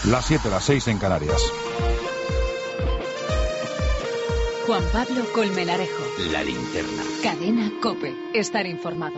Las 7, las 6 en Canarias. Juan Pablo Colmenarejo. La Linterna. Cadena COPE. Estar informado.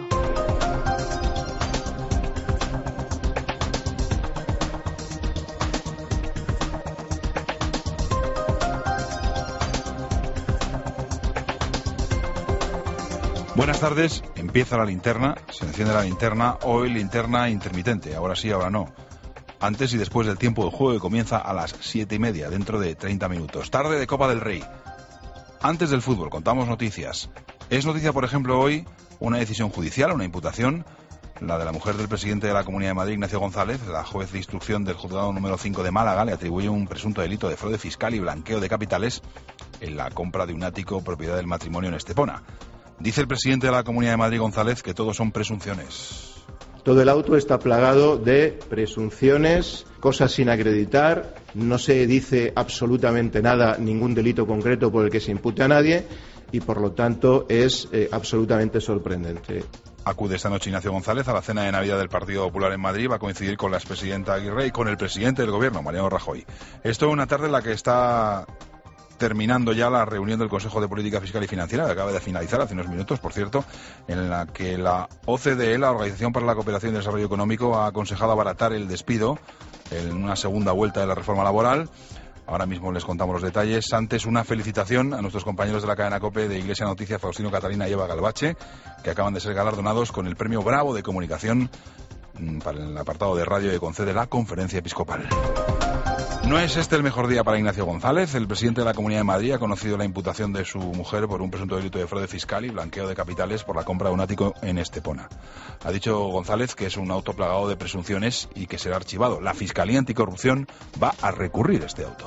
Buenas tardes, empieza la linterna, se enciende la linterna, hoy linterna intermitente, ahora sí, ahora no. Antes y después del tiempo de juego que comienza a las 7:30, dentro de 30 minutos. Tarde de Copa del Rey. Antes del fútbol, contamos noticias. Es noticia, por ejemplo, hoy una decisión judicial, una imputación, la de la mujer del presidente de la Comunidad de Madrid, Ignacio González. La juez de instrucción del juzgado número 5 de Málaga le atribuye un presunto delito de fraude fiscal y blanqueo de capitales en la compra de un ático propiedad del matrimonio en Estepona. Dice el presidente de la Comunidad de Madrid, González, que todo son presunciones. Todo el auto está plagado de presunciones, cosas sin acreditar, no se dice absolutamente nada, ningún delito concreto por el que se impute a nadie y por lo tanto es absolutamente sorprendente. Acude esta noche Ignacio González a la cena de Navidad del Partido Popular en Madrid. Va a coincidir con la expresidenta Aguirre y con el presidente del Gobierno, Mariano Rajoy. Esto es una tarde en la que está terminando ya la reunión del Consejo de Política Fiscal y Financiera, que acaba de finalizar hace unos minutos, por cierto, en la que la OCDE, la Organización para la Cooperación y Desarrollo Económico, ha aconsejado abaratar el despido en una segunda vuelta de la reforma laboral. Ahora mismo les contamos los detalles. Antes, una felicitación a nuestros compañeros de la cadena COPE de Iglesia Noticias, Faustino Catalina y Eva Galvache, que acaban de ser galardonados con el Premio Bravo de Comunicación para el apartado de radio que concede la Conferencia Episcopal. No es este el mejor día para Ignacio González. El presidente de la Comunidad de Madrid ha conocido la imputación de su mujer por un presunto delito de fraude fiscal y blanqueo de capitales por la compra de un ático en Estepona. Ha dicho González que es un auto plagado de presunciones y que será archivado. La Fiscalía Anticorrupción va a recurrir este auto.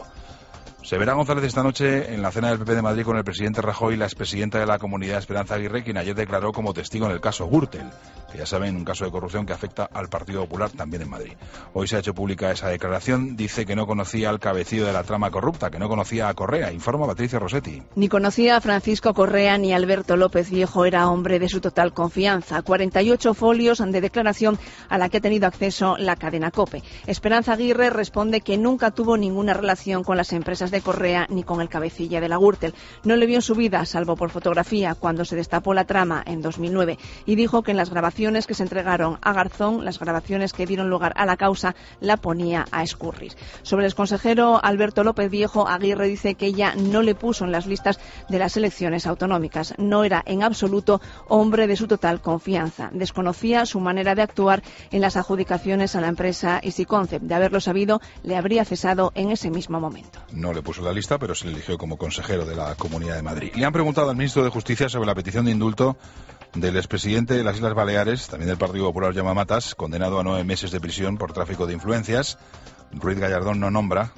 Se verá González esta noche en la cena del PP de Madrid con el presidente Rajoy y la expresidenta de la Comunidad, Esperanza Aguirre, quien ayer declaró como testigo en el caso Gürtel, que ya saben, un caso de corrupción que afecta al Partido Popular también en Madrid. Hoy se ha hecho pública esa declaración. Dice que no conocía al cabecillo de la trama corrupta, que no conocía a Correa. Informa Patricia Rossetti. Ni conocía a Francisco Correa ni a Alberto López Viejo. Era hombre de su total confianza. 48 folios de declaración a la que ha tenido acceso la cadena COPE. Esperanza Aguirre responde que nunca tuvo ninguna relación con las empresas de Correa ni con el cabecilla de la Gürtel. No le vio en su vida, salvo por fotografía, cuando se destapó la trama en 2009, y dijo que en las grabaciones que se entregaron a Garzón, las grabaciones que dieron lugar a la causa, la ponía a escurrir. Sobre el exconsejero Alberto López Viejo, Aguirre dice que ella no le puso en las listas de las elecciones autonómicas. No era en absoluto hombre de su total confianza. Desconocía su manera de actuar en las adjudicaciones a la empresa Easy Concept. De haberlo sabido, le habría cesado en ese mismo momento. No le puso la lista, pero se le eligió como consejero de la Comunidad de Madrid. Le han preguntado al ministro de Justicia sobre la petición de indulto del expresidente de las Islas Baleares, también del Partido Popular, Jaume Matas, condenado a 9 meses de prisión por tráfico de influencias. Ruiz Gallardón no nombra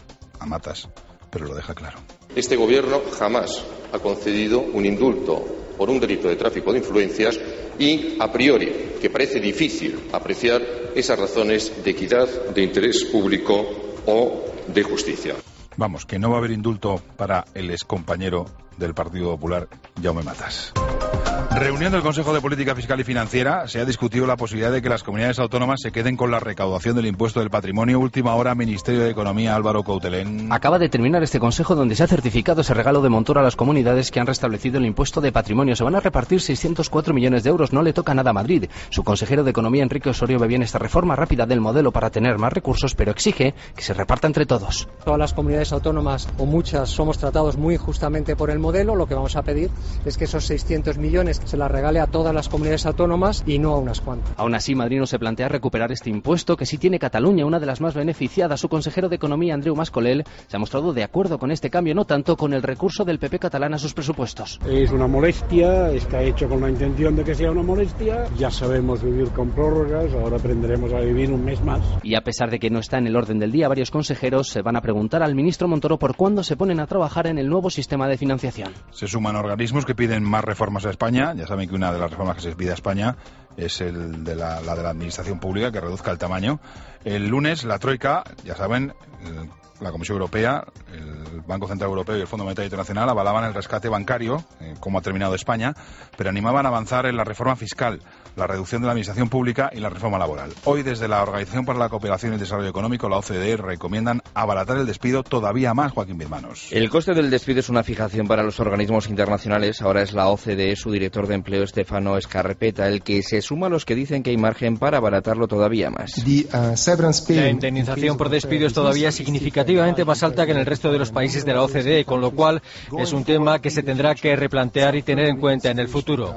a Matas, pero lo deja claro. Este gobierno jamás ha concedido un indulto por un delito de tráfico de influencias y, a priori, que parece difícil apreciar esas razones de equidad, de interés público o de justicia. Vamos, que no va a haber indulto para el excompañero del Partido Popular, Jaume Matas. Reunión del Consejo de Política Fiscal y Financiera. Se ha discutido la posibilidad de que las comunidades autónomas se queden con la recaudación del impuesto del patrimonio. Última hora, Ministerio de Economía, Álvaro Coutelén. Acaba de terminar este consejo donde se ha certificado ese regalo de Montoro a las comunidades que han restablecido el impuesto de patrimonio. Se van a repartir 604 millones de euros. No le toca nada a Madrid. Su consejero de Economía, Enrique Osorio, ve bien esta reforma rápida del modelo para tener más recursos, pero exige que se reparta entre todos. Todas las comunidades autónomas, o muchas, somos tratados muy injustamente por el modelo. Lo que vamos a pedir es que esos 600 millones se las regale a todas las comunidades autónomas y no a unas cuantas. Aún así, Madrid no se plantea recuperar este impuesto que sí tiene Cataluña, una de las más beneficiadas. Su consejero de Economía, Andreu Mas-Colell, se ha mostrado de acuerdo con este cambio, no tanto con el recurso del PP catalán a sus presupuestos. Es una molestia, está hecho con la intención de que sea una molestia. Ya sabemos vivir con prórrogas, ahora aprenderemos a vivir un mes más. Y a pesar de que no está en el orden del día, varios consejeros se van a preguntar al ministro Montoro por cuándo se ponen a trabajar en el nuevo sistema de financiación. Se suman organismos que piden más reformas a España. Ya saben que una de las reformas que se pide a España es el de la de la administración pública, que reduzca el tamaño. El lunes la Troika, ya saben, la Comisión Europea, el Banco Central Europeo y el Fondo Monetario Internacional avalaban el rescate bancario, como ha terminado España, pero animaban a avanzar en la reforma fiscal, la reducción de la administración pública y la reforma laboral. Hoy, desde la Organización para la Cooperación y el Desarrollo Económico, la OCDE, recomiendan abaratar el despido todavía más, Joaquín Birmanos. El coste del despido es una fijación para los organismos internacionales. Ahora es la OCDE, su director de empleo, Stefano Escarpeta, el que se suma a los que dicen que hay margen para abaratarlo todavía más. La indemnización por despido es todavía significativamente más alta que en el resto de los países de la OCDE, con lo cual es un tema que se tendrá que replantear y tener en cuenta en el futuro.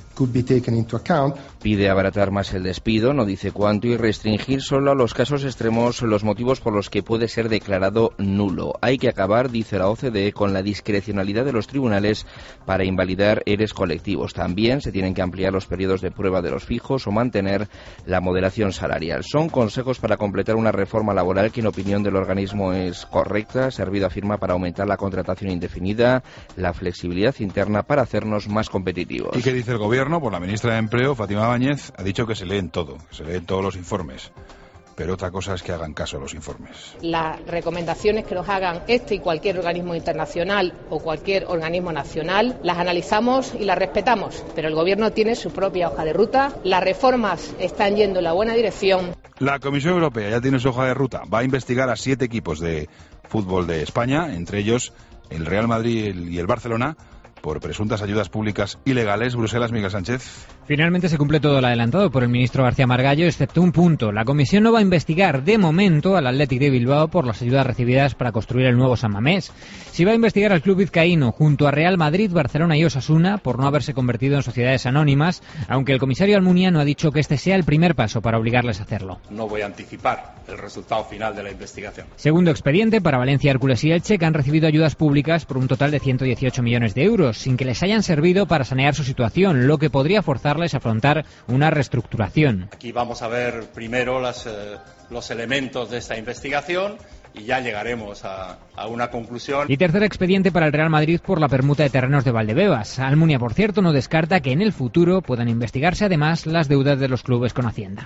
Pide abaratar más el despido, no dice cuánto, y restringir solo a los casos extremos los motivos por los que puede ser declarado nulo. Hay que acabar, dice la OCDE, con la discrecionalidad de los tribunales para invalidar EREs colectivos. También se tienen que ampliar los periodos de prueba de los fijos o mantener la moderación salarial. Son consejos para completar una reforma laboral que, en opinión del organismo, es correcta. Ha servido, afirma, para aumentar la contratación indefinida, la flexibilidad interna para hacernos más competitivos. ¿Y qué dice el gobierno? Pues la ministra de Empleo, Fátima Báñez, ha dicho que se leen todo, que se leen todos los informes. Pero otra cosa es que hagan caso a los informes. Las recomendaciones que nos hagan este y cualquier organismo internacional o cualquier organismo nacional, las analizamos y las respetamos. Pero el Gobierno tiene su propia hoja de ruta. Las reformas están yendo en la buena dirección. La Comisión Europea ya tiene su hoja de ruta. Va a investigar a 7 equipos de fútbol de España, entre ellos el Real Madrid y el Barcelona, por presuntas ayudas públicas ilegales. Bruselas, Miguel Sánchez. Finalmente se cumple todo lo adelantado por el ministro García Margallo, excepto un punto. La comisión no va a investigar de momento al Athletic de Bilbao por las ayudas recibidas para construir el nuevo San Mamés. Sí va a investigar al club vizcaíno junto a Real Madrid, Barcelona y Osasuna por no haberse convertido en sociedades anónimas, aunque el comisario almuniano ha dicho que este sea el primer paso para obligarles a hacerlo. No voy a anticipar el resultado final de la investigación. Segundo expediente para Valencia, Hércules y Elche, que han recibido ayudas públicas por un total de 118 millones de euros, sin que les hayan servido para sanear su situación, lo que podría forzarles a afrontar una reestructuración. Aquí vamos a ver primero los elementos de esta investigación y ya llegaremos a una conclusión. Y tercer expediente para el Real Madrid por la permuta de terrenos de Valdebebas. Almunia, por cierto, no descarta que en el futuro puedan investigarse además las deudas de los clubes con Hacienda.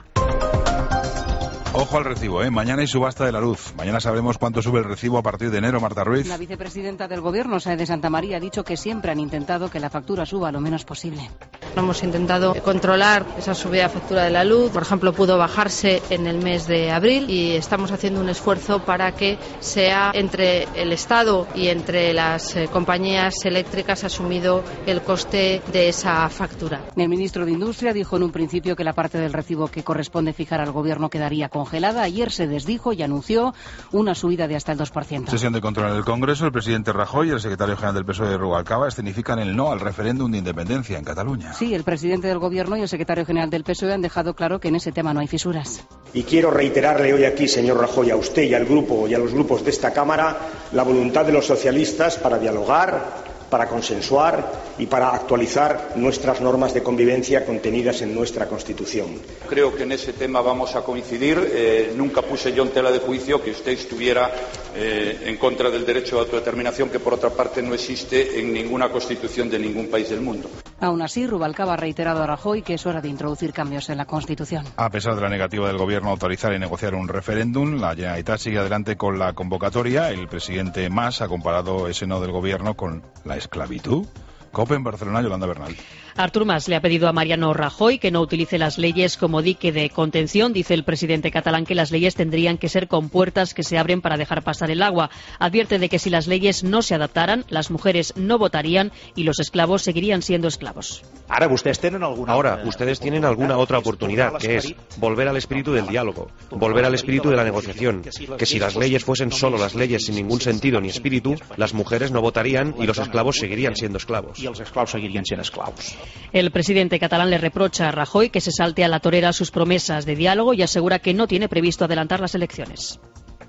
Ojo al recibo, ¿eh? Mañana hay subasta de la luz. Mañana sabremos cuánto sube el recibo a partir de enero. Marta Ruiz. La vicepresidenta del Gobierno, Saez de Santamaría, ha dicho que siempre han intentado que la factura suba lo menos posible. Hemos intentado controlar esa subida de factura de la luz. Por ejemplo, pudo bajarse en el mes de abril y estamos haciendo un esfuerzo para que sea entre el Estado y entre las compañías eléctricas asumido el coste de esa factura. El ministro de Industria dijo en un principio que la parte del recibo que corresponde fijar al Gobierno quedaría congelada. Ayer se desdijo y anunció una subida de hasta el 2%. Sesión de control en el Congreso. El presidente Rajoy y el secretario general del PSOE, Rubalcaba, escenifican el no al referéndum de independencia en Cataluña. Sí, el presidente del Gobierno y el secretario general del PSOE han dejado claro que en ese tema no hay fisuras. Y quiero reiterarle hoy aquí, señor Rajoy, a usted y al grupo y a los grupos de esta Cámara la voluntad de los socialistas para dialogar, para consensuar y para actualizar nuestras normas de convivencia contenidas en nuestra Constitución. Creo que en ese tema vamos a coincidir. Nunca puse yo en tela de juicio que usted estuviera en contra del derecho de autodeterminación, que por otra parte no existe en ninguna constitución de ningún país del mundo. Aún así, Rubalcaba ha reiterado a Rajoy que es hora de introducir cambios en la Constitución. A pesar de la negativa del Gobierno a autorizar y negociar un referéndum, la Generalitat sigue adelante con la convocatoria. El presidente Mas ha comparado ese no del Gobierno con la esclavitud. COPE en Barcelona, Yolanda Bernal. Artur Mas le ha pedido a Mariano Rajoy que no utilice las leyes como dique de contención. Dice el presidente catalán que las leyes tendrían que ser compuertas que se abren para dejar pasar el agua. Advierte de que si las leyes no se adaptaran, las mujeres no votarían y los esclavos seguirían siendo esclavos. Ahora ustedes tienen alguna otra oportunidad, que es volver al espíritu del diálogo, volver al espíritu de la negociación. Que si las leyes fuesen solo las leyes sin ningún sentido ni espíritu, las mujeres no votarían y los esclavos seguirían siendo esclavos. El presidente catalán le reprocha a Rajoy que se salte a la torera sus promesas de diálogo y asegura que no tiene previsto adelantar las elecciones.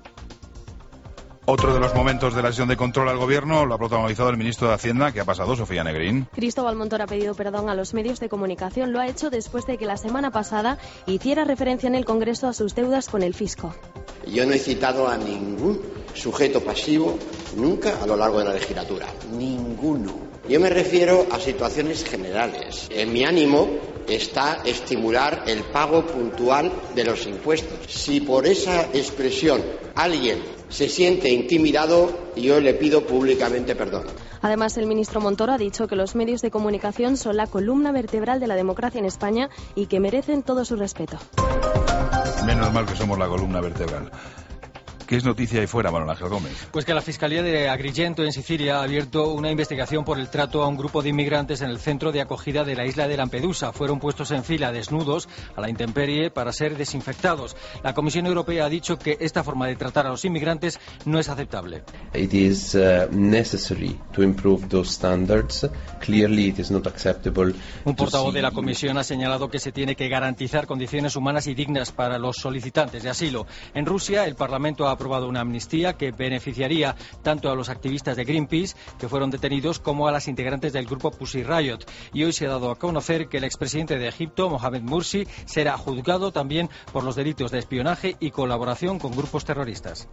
Otro de los momentos de la sesión de control al Gobierno lo ha protagonizado el ministro de Hacienda. ¿Qué ha pasado, Sofía Negrín? Cristóbal Montoro ha pedido perdón a los medios de comunicación. Lo ha hecho después de que la semana pasada hiciera referencia en el Congreso a sus deudas con el fisco. Yo no he citado a ningún sujeto pasivo nunca a lo largo de la legislatura. Ninguno. Yo me refiero a situaciones generales. En mi ánimo está estimular el pago puntual de los impuestos. Si por esa expresión alguien se siente intimidado, yo le pido públicamente perdón. Además, el ministro Montoro ha dicho que los medios de comunicación son la columna vertebral de la democracia en España y que merecen todo su respeto. Menos mal que somos la columna vertebral. ¿Qué es noticia ahí fuera, Manuel Ángel Gómez? Pues que la Fiscalía de Agrigento, en Sicilia, ha abierto una investigación por el trato a un grupo de inmigrantes en el centro de acogida de la isla de Lampedusa. Fueron puestos en fila desnudos a la intemperie para ser desinfectados. La Comisión Europea ha dicho que esta forma de tratar a los inmigrantes no es aceptable. It is necessary to improve those standards. Clearly it is not acceptable. Un portavoz de la Comisión ha señalado que se tiene que garantizar condiciones humanas y dignas para los solicitantes de asilo. En Rusia, el Parlamento ha aprobado una amnistía que beneficiaría tanto a los activistas de Greenpeace, que fueron detenidos, como a las integrantes del grupo Pussy Riot. Y hoy se ha dado a conocer que el expresidente de Egipto, Mohamed Morsi, será juzgado también por los delitos de espionaje y colaboración con grupos terroristas.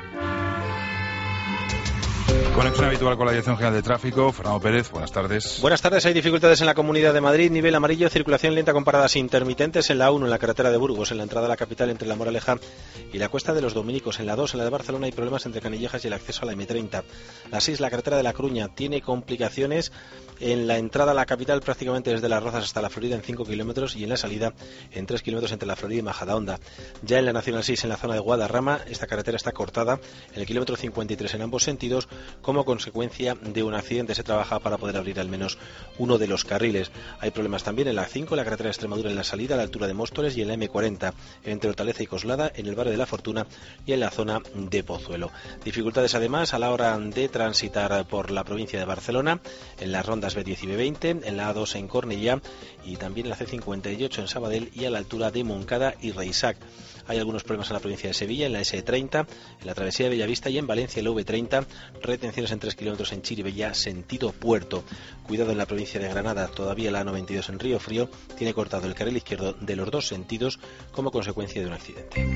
Conexión habitual con la Dirección General de Tráfico. Fernando Pérez, buenas tardes. Buenas tardes. Hay dificultades en la Comunidad de Madrid. Nivel amarillo, circulación lenta con paradas intermitentes en la 1, en la carretera de Burgos, en la entrada a la capital entre la Moraleja y la Cuesta de los Dominicos. En la 2, en la de Barcelona, hay problemas entre Canillejas y el acceso a la M30. La 6, la carretera de La Coruña, tiene complicaciones en la entrada a la capital prácticamente desde Las Rozas hasta la Florida en 5 kilómetros y en la salida en 3 kilómetros entre la Florida y Majadahonda. Ya en la Nacional 6, en la zona de Guadarrama, esta carretera está cortada en el kilómetro 53 en ambos sentidos como consecuencia de un accidente. Se trabaja para poder abrir al menos uno de los carriles. Hay problemas también en la 5, en la carretera de Extremadura, en la salida a la altura de Móstoles, y en la M40 entre Hortaleza y Coslada, en el barrio de La Fortuna y en la zona de Pozuelo. Dificultades además a la hora de transitar por la provincia de Barcelona, en las rondas B10 y B20, en la A2 en Cornellá y también en la C58 en Sabadell y a la altura de Moncada y Reisac. Hay algunos problemas en la provincia de Sevilla, en la S30, en la travesía de Bellavista y en Valencia, en la V30, retenciones en 3 kilómetros en Chirivella, sentido puerto. Cuidado en la provincia de Granada, todavía la A92 en Río Frío, tiene cortado el carril izquierdo de los dos sentidos como consecuencia de un accidente.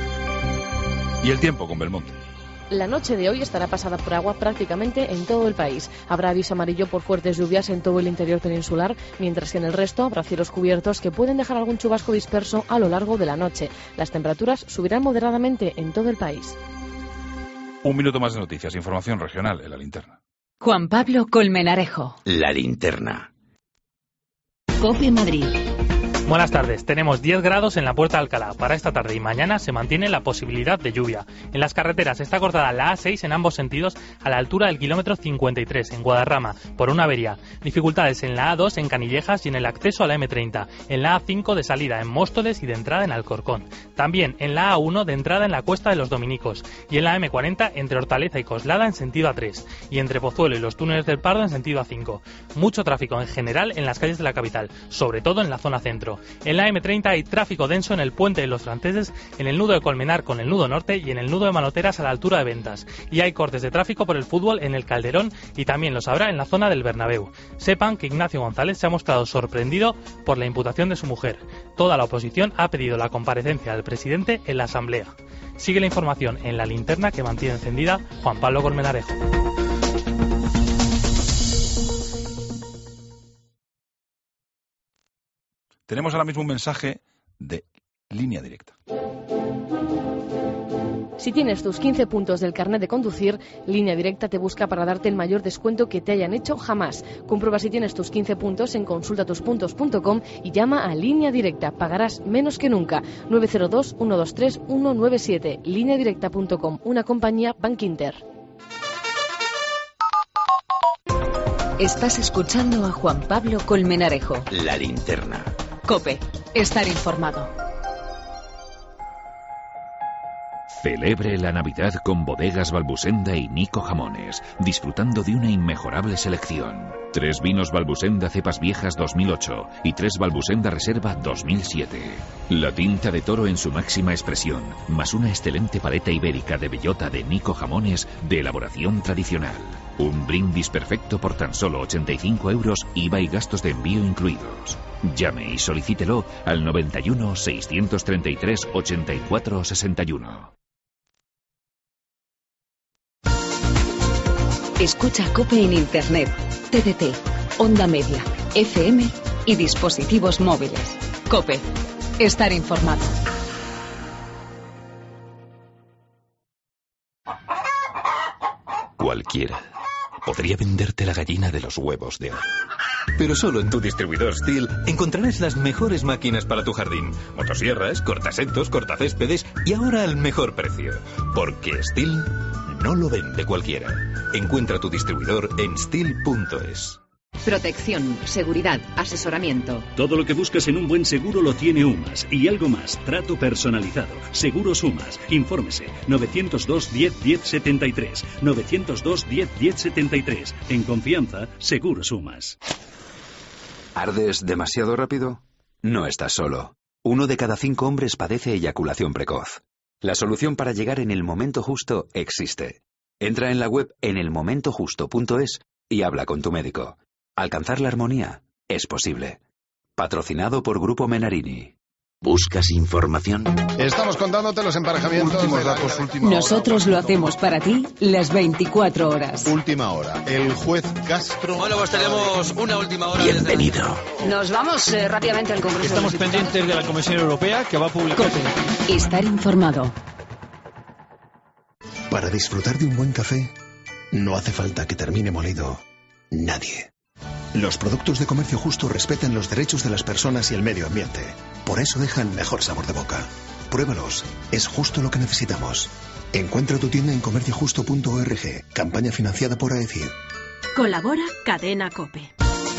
Y el tiempo con Belmonte. La noche de hoy estará pasada por agua prácticamente en todo el país. Habrá aviso amarillo por fuertes lluvias en todo el interior peninsular, mientras que en el resto habrá cielos cubiertos que pueden dejar algún chubasco disperso a lo largo de la noche. Las temperaturas subirán moderadamente en todo el país. Un minuto más de noticias, información regional en La Linterna. Juan Pablo Colmenarejo. La Linterna. COPE Madrid. Buenas tardes. Tenemos 10 grados en la Puerta de Alcalá. Para esta tarde y mañana se mantiene la posibilidad de lluvia. En las carreteras está cortada la A6 en ambos sentidos a la altura del kilómetro 53 en Guadarrama por una avería. Dificultades en la A2 en Canillejas y en el acceso a la M30. En la A5 de salida en Móstoles y de entrada en Alcorcón. También en la A1 de entrada en la Cuesta de los Dominicos. Y en la M40 entre Hortaleza y Coslada en sentido A3. Y entre Pozuelo y los túneles del Pardo en sentido A5. Mucho tráfico en general en las calles de la capital, sobre todo en la zona centro. En la M30 hay tráfico denso en el puente de los Franceses, en el nudo de Colmenar con el nudo norte y en el nudo de Manoteras a la altura de Ventas. Y hay cortes de tráfico por el fútbol en el Calderón y también los habrá en la zona del Bernabéu. Sepan que Ignacio González se ha mostrado sorprendido por la imputación de su mujer. Toda la oposición ha pedido la comparecencia del presidente en la Asamblea. Sigue la información en La Linterna que mantiene encendida Juan Pablo Colmenarejo. Tenemos ahora mismo un mensaje de Línea Directa. Si tienes tus 15 puntos del carnet de conducir, Línea Directa te busca para darte el mayor descuento que te hayan hecho jamás. Comprueba si tienes tus 15 puntos en consultatuspuntos.com y llama a Línea Directa. Pagarás menos que nunca. 902-123-197. Lineadirecta.com, una compañía Bankinter. Estás escuchando a Juan Pablo Colmenarejo. La Linterna. COPE. Estar informado. Celebre la Navidad con Bodegas Balbusenda y Nico Jamones, disfrutando de una inmejorable selección. 3 vinos Balbusenda cepas viejas 2008 y 3 Balbusenda Reserva 2007. La tinta de toro en su máxima expresión, más una excelente paleta ibérica de bellota de Nico Jamones de elaboración tradicional. Un brindis perfecto por tan solo 85 euros, IVA y gastos de envío incluidos. Llame y solicítelo al 91 633 84 61. Escucha COPE en Internet, TDT, Onda Media, FM y dispositivos móviles. COPE. Estar informado. Cualquiera podría venderte la gallina de los huevos de oro. Pero solo en tu distribuidor STIHL encontrarás las mejores máquinas para tu jardín. Motosierras, cortasetos, cortacéspedes y ahora al mejor precio. Porque STIHL no lo vende cualquiera. Encuentra tu distribuidor en stihl.es. Protección, seguridad, asesoramiento. Todo lo que buscas en un buen seguro lo tiene UMAS. Y algo más, trato personalizado. Seguros UMAS. Infórmese. 902 10 10 73. 902 10 10 73. En confianza, Seguros UMAS. ¿Ardes demasiado rápido? No estás solo. 1 de cada 5 hombres padece eyaculación precoz. La solución para llegar en el momento justo existe. Entra en la web enelmomentojusto.es y habla con tu médico. Alcanzar la armonía es posible. Patrocinado por Grupo Menarini. ¿Buscas información? Estamos contándote los emparejamientos. Nosotros lo hacemos para ti las 24 horas. Última hora. El juez Castro. Bueno, pues tenemos una última hora. Bienvenido. Nos vamos rápidamente al Congreso. Estamos pendientes de la Comisión Europea que va a publicar. Estar informado. Para disfrutar de un buen café, no hace falta que termine molido nadie. Los productos de comercio justo respetan los derechos de las personas y el medio ambiente. Por eso dejan mejor sabor de boca. Pruébalos. Es justo lo que necesitamos. Encuentra tu tienda en comerciojusto.org. Campaña financiada por AECID. Colabora Cadena COPE.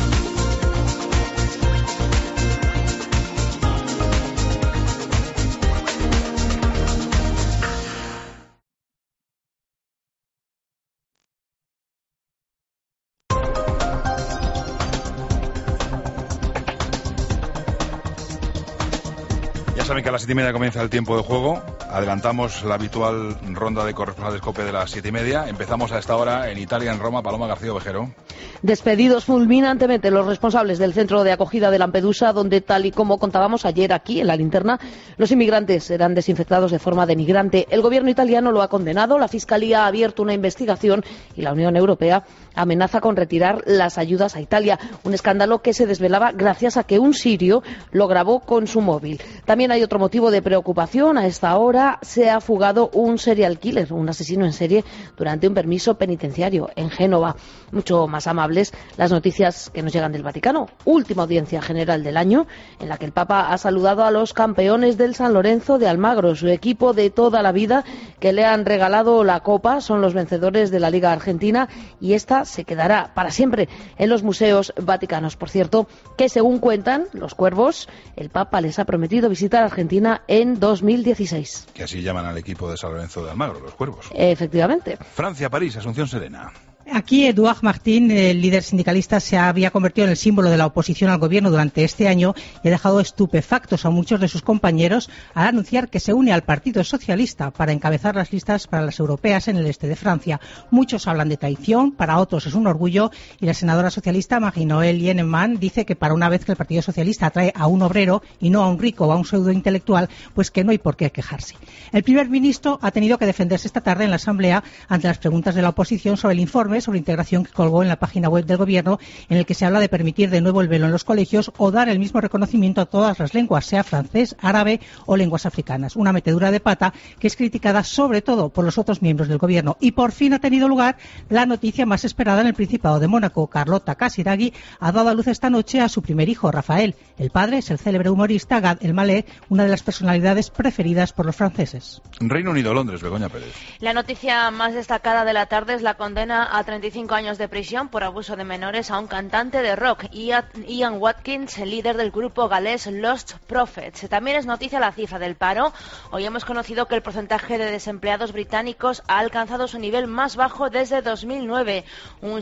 Saben que a las 7:30 comienza el tiempo de juego. Adelantamos la habitual ronda de corresponsales COPE de las 7:30. Empezamos a esta hora en Italia, en Roma. Paloma García Ovejero. Despedidos fulminantemente los responsables del centro de acogida de Lampedusa, donde, tal y como contábamos ayer aquí en la linterna, los inmigrantes eran desinfectados de forma denigrante. El gobierno italiano lo ha condenado, la Fiscalía ha abierto una investigación y la Unión Europea amenaza con retirar las ayudas a Italia. Un escándalo que se desvelaba gracias a que un sirio lo grabó con su móvil. También hay otro motivo de preocupación. A esta hora se ha fugado un serial killer, un asesino en serie, durante un permiso penitenciario en Génova. Mucho más amables las noticias que nos llegan del Vaticano. Última audiencia general del año, en la que el Papa ha saludado a los campeones del San Lorenzo de Almagro, su equipo de toda la vida, que le han regalado la copa. Son los vencedores de la Liga Argentina y esta se quedará para siempre en los museos vaticanos. Por cierto, que según cuentan los cuervos, el Papa les ha prometido visitar Argentina en 2016. Que así llaman al equipo de San Lorenzo de Almagro, los cuervos. Efectivamente. Francia, París, Asunción Serena. Aquí Edouard Martin, el líder sindicalista, se había convertido en el símbolo de la oposición al gobierno durante este año y ha dejado estupefactos a muchos de sus compañeros al anunciar que se une al Partido Socialista para encabezar las listas para las europeas en el este de Francia. Muchos hablan de traición, para otros es un orgullo, y la senadora socialista Marie-Noëlle Lienemann dice que para una vez que el Partido Socialista atrae a un obrero y no a un rico o a un pseudointelectual, pues que no hay por qué quejarse. El primer ministro ha tenido que defenderse esta tarde en la Asamblea ante las preguntas de la oposición sobre el informe sobre integración que colgó en la página web del Gobierno, en el que se habla de permitir de nuevo el velo en los colegios o dar el mismo reconocimiento a todas las lenguas, sea francés, árabe o lenguas africanas. Una metedura de pata que es criticada sobre todo por los otros miembros del Gobierno. Y por fin ha tenido lugar la noticia más esperada en el Principado de Mónaco. Carlota Casiraghi ha dado a luz esta noche a su primer hijo, Rafael. El padre es el célebre humorista Gad Elmaleh, una de las personalidades preferidas por los franceses. Reino Unido, Londres, Begoña Pérez. La noticia más destacada de la tarde es la condena a 35 años de prisión por abuso de menores a un cantante de rock, Ian Watkins, el líder del grupo galés Lost Prophets. También es noticia la cifra del paro. Hoy hemos conocido que el porcentaje de desempleados británicos ha alcanzado su nivel más bajo desde 2009, un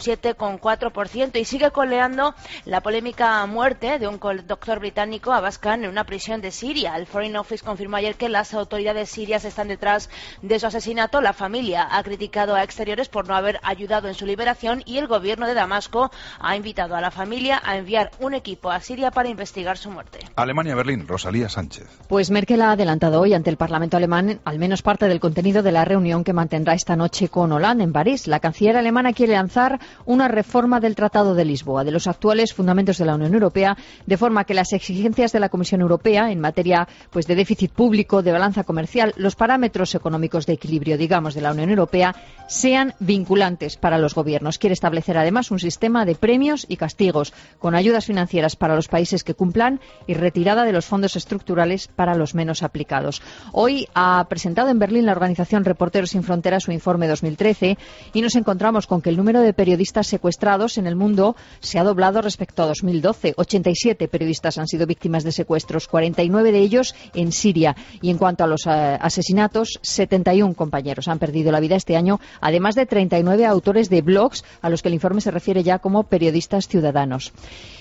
7,4%, y sigue coleando la polémica muerte de un doctor británico, Abbas Khan, en una prisión de Siria. El Foreign Office confirmó ayer que las autoridades sirias están detrás de su asesinato. La familia ha criticado a Exteriores por no haber ayudado en su liberación y el gobierno de Damasco ha invitado a la familia a enviar un equipo a Siria para investigar su muerte. Alemania-Berlín, Rosalía Sánchez. Pues Merkel ha adelantado hoy ante el Parlamento alemán al menos parte del contenido de la reunión que mantendrá esta noche con Hollande en París. La canciller alemana quiere lanzar una reforma del Tratado de Lisboa, de los actuales fundamentos de la Unión Europea, de forma que las exigencias de la Comisión Europea en materia de déficit público, de balanza comercial, los parámetros económicos de equilibrio, digamos, de la Unión Europea, sean vinculantes para los gobiernos. Quiere establecer además un sistema de premios y castigos, con ayudas financieras para los países que cumplan y retirada de los fondos estructurales para los menos aplicados. Hoy ha presentado en Berlín la organización Reporteros sin Fronteras su informe 2013 y nos encontramos con que el número de periodistas secuestrados en el mundo se ha doblado respecto a 2012. 87 periodistas han sido víctimas de secuestros, 49 de ellos en Siria. Y en cuanto a los asesinatos, 71 compañeros han perdido la vida este año, además de 39 autores de blogs a los que el informe se refiere ya como periodistas ciudadanos.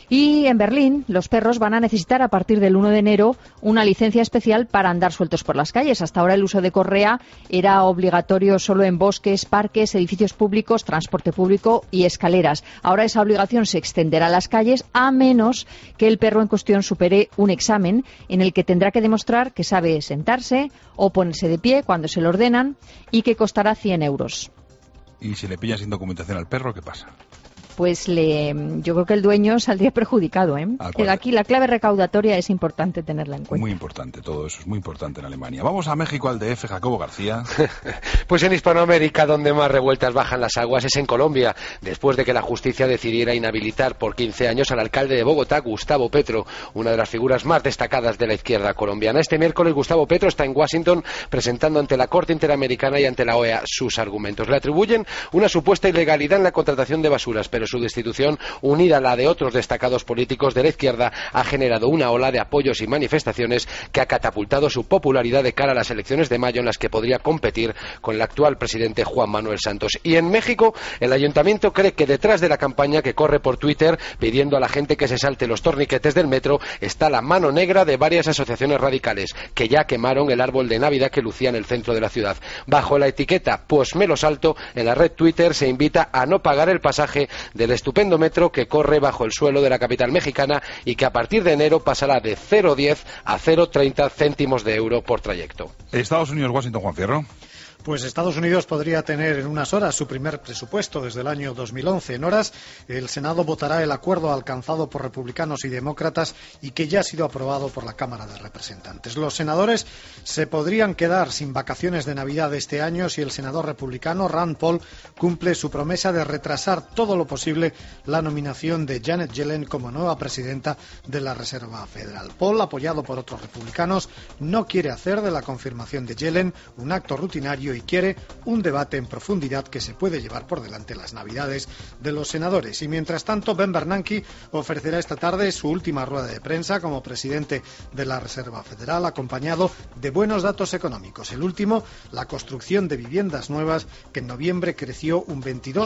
Y en Berlín, los perros van a necesitar a partir del 1 de enero una licencia especial para andar sueltos por las calles. Hasta ahora el uso de correa era obligatorio solo en bosques, parques, edificios públicos, transporte público y escaleras. Ahora esa obligación se extenderá a las calles a menos que el perro en cuestión supere un examen en el que tendrá que demostrar que sabe sentarse o ponerse de pie cuando se lo ordenan y que costará 100 euros. ¿Y si le pillan sin documentación al perro, qué pasa? Pues yo creo que el dueño saldría perjudicado, ¿eh? Aquí la clave recaudatoria es importante tenerla en cuenta. Muy importante, todo eso es muy importante en Alemania. Vamos a México, al DF, Jacobo García. Pues en Hispanoamérica, donde más revueltas bajan las aguas es en Colombia, después de que la justicia decidiera inhabilitar por 15 años al alcalde de Bogotá, Gustavo Petro, una de las figuras más destacadas de la izquierda colombiana. Este miércoles Gustavo Petro está en Washington presentando ante la Corte Interamericana y ante la OEA sus argumentos. Le atribuyen una supuesta ilegalidad en la contratación de basuras, pero su destitución, unida a la de otros destacados políticos de la izquierda, ha generado una ola de apoyos y manifestaciones que ha catapultado su popularidad de cara a las elecciones de mayo, en las que podría competir con el actual presidente Juan Manuel Santos. Y en México, el ayuntamiento cree que detrás de la campaña que corre por Twitter pidiendo a la gente que se salte los torniquetes del metro está la mano negra de varias asociaciones radicales que ya quemaron el árbol de Navidad que lucía en el centro de la ciudad. Bajo la etiqueta "Pues me lo salto", en la red Twitter se invita a no pagar el pasaje del estupendo metro que corre bajo el suelo de la capital mexicana y que a partir de enero pasará de 0,10 a 0,30 céntimos de euro por trayecto. Estados Unidos, Washington, Juan Fierro. Pues Estados Unidos podría tener en unas horas su primer presupuesto desde el año 2011. En horas, el Senado votará el acuerdo alcanzado por republicanos y demócratas y que ya ha sido aprobado por la Cámara de Representantes. Los senadores se podrían quedar sin vacaciones de Navidad este año si el senador republicano Rand Paul cumple su promesa de retrasar todo lo posible la nominación de Janet Yellen como nueva presidenta de la Reserva Federal. Paul, apoyado por otros republicanos, no quiere hacer de la confirmación de Yellen un acto rutinario y quiere un debate en profundidad que se puede llevar por delante las Navidades de los senadores. Y mientras tanto, Ben Bernanke ofrecerá esta tarde su última rueda de prensa como presidente de la Reserva Federal, acompañado de buenos datos económicos. El último, la construcción de viviendas nuevas, que en noviembre creció un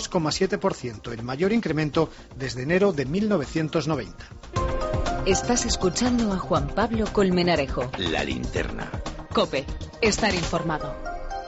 22,7%, el mayor incremento desde enero de 1990. Estás escuchando a Juan Pablo Colmenarejo. La linterna. COPE. Estar informado.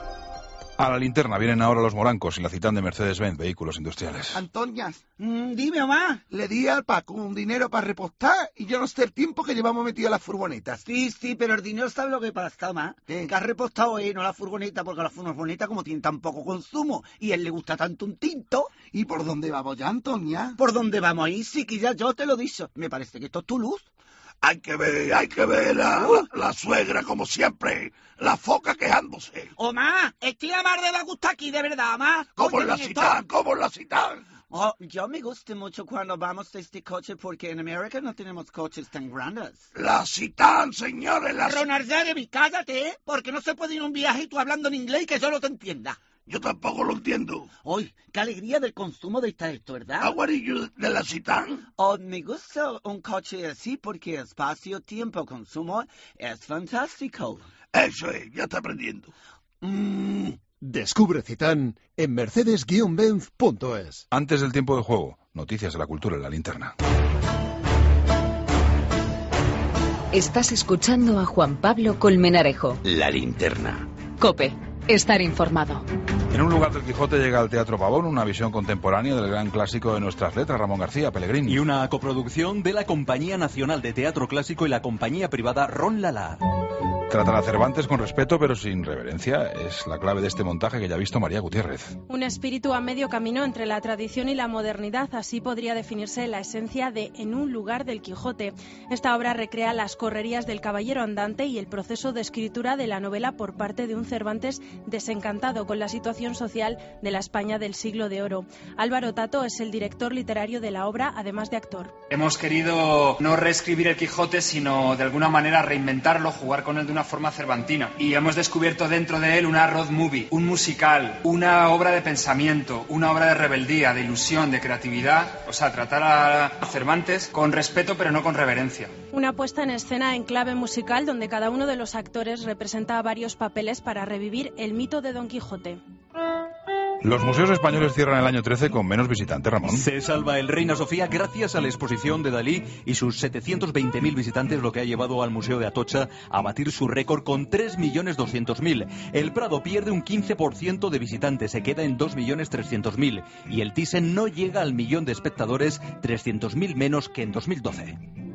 A la linterna vienen ahora los morancos y la Citan de Mercedes-Benz, vehículos industriales. Antonia, dime, mamá. Le di al Paco un dinero para repostar y yo no sé el tiempo que llevamos metido a las furgonetas. Sí, pero el dinero, ¿sabe lo que pasa, mamá? Que has repostado no la furgoneta, porque la furgoneta, como tiene tan poco consumo y a él le gusta tanto un tinto. ¿Y por dónde vamos ya, Antonia? ¿Por dónde vamos ahí? Sí, que ya yo te lo he dicho. Me parece que esto es Toulouse. Hay que ver la suegra, como siempre. La foca quejándose. Mamá, estoy la mar de la gusta aquí, de verdad, mamá. ¿Cómo la citan? Oh, yo me gusta mucho cuando vamos de este coche porque en América no tenemos coches tan grandes. La citan, señores, Ronald, cállate, porque no se puede ir a un viaje y tú hablando en inglés y que yo no te entienda. Yo tampoco lo entiendo. Uy, qué alegría del consumo de esto, ¿verdad? Aguarillo de la Citan. Oh, me gusta un coche así porque espacio, tiempo, consumo es fantástico. Eso es, ya está aprendiendo. Descubre Citan en mercedes-benz.es. Antes del tiempo de juego, noticias de la cultura en la linterna. Estás escuchando a Juan Pablo Colmenarejo. La linterna. COPE. estar informado. En un lugar del Quijote llega al Teatro Pavón una visión contemporánea del gran clásico de nuestras letras, Ramón García, Pellegrini. Y una coproducción de la Compañía Nacional de Teatro Clásico y la compañía privada Ron Lala. Tratar a Cervantes con respeto pero sin reverencia es la clave de este montaje que ya ha visto María Gutiérrez. Un espíritu a medio camino entre la tradición y la modernidad, así podría definirse la esencia de En un lugar del Quijote. Esta obra recrea las correrías del caballero andante y el proceso de escritura de la novela por parte de un Cervantes desencantado con la situación social de la España del siglo de oro. Álvaro Tato es el director literario de la obra, además de actor. Hemos querido no reescribir el Quijote, sino de alguna manera reinventarlo, jugar con él de una forma cervantina. Y hemos descubierto dentro de él una road movie, un musical, una obra de pensamiento, una obra de rebeldía, de ilusión, de creatividad. O sea, tratar a Cervantes con respeto pero no con reverencia. Una puesta en escena en clave musical donde cada uno de los actores representa varios papeles para revivir el mito de Don Quijote. Los museos españoles cierran el año 13 con menos visitantes, Ramón. Se salva el Reina Sofía gracias a la exposición de Dalí y sus 720.000 visitantes, lo que ha llevado al Museo de Atocha a batir su récord con 3.200.000. El Prado pierde un 15% de visitantes, se queda en 2.300.000. Y el Thyssen no llega al millón de espectadores, 300.000 menos que en 2012.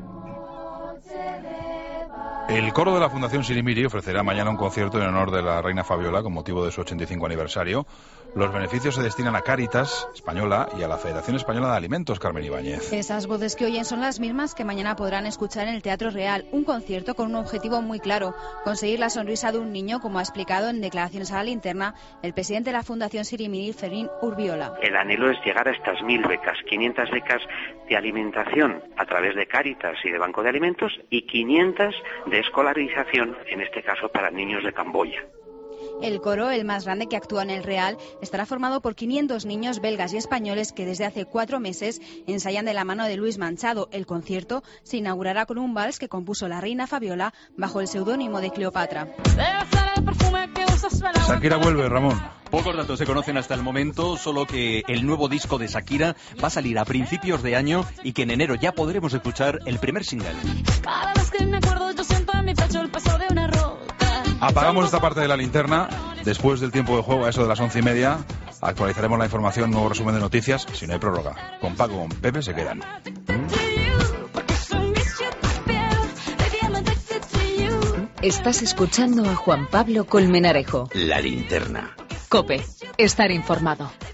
El coro de la Fundación Sirimiri ofrecerá mañana un concierto en honor de la reina Fabiola con motivo de su 85 aniversario. Los beneficios se destinan a Cáritas Española y a la Federación Española de Alimentos, Carmen Ibáñez. Esas voces que oyen son las mismas que mañana podrán escuchar en el Teatro Real. Un concierto con un objetivo muy claro: conseguir la sonrisa de un niño, como ha explicado en declaraciones a La Linterna el presidente de la Fundación Sirimiri, Fermín Urbiola. El anhelo es llegar a estas 1.000 becas, 500 becas de alimentación a través de Cáritas y de Banco de Alimentos y 500 de escolarización, en este caso para niños de Camboya. El coro, el más grande que actúa en el Real, estará formado por 500 niños belgas y españoles que desde hace 4 meses ensayan de la mano de Luis Manchado. El concierto se inaugurará con un vals que compuso la reina Fabiola bajo el seudónimo de Cleopatra. Shakira vuelve, Ramón. Pocos datos se conocen hasta el momento, solo que el nuevo disco de Shakira va a salir a principios de año y que en enero ya podremos escuchar el primer single. Cada vez que me acuerdo yo siento en mi pecho el peso de una roca. Apagamos esta parte de la linterna. Después del tiempo de juego, a eso de las 11:30, actualizaremos la información, nuevo resumen de noticias, si no hay prórroga. Con Paco, con Pepe se quedan. Estás escuchando a Juan Pablo Colmenarejo. La linterna. COPE. Estar informado.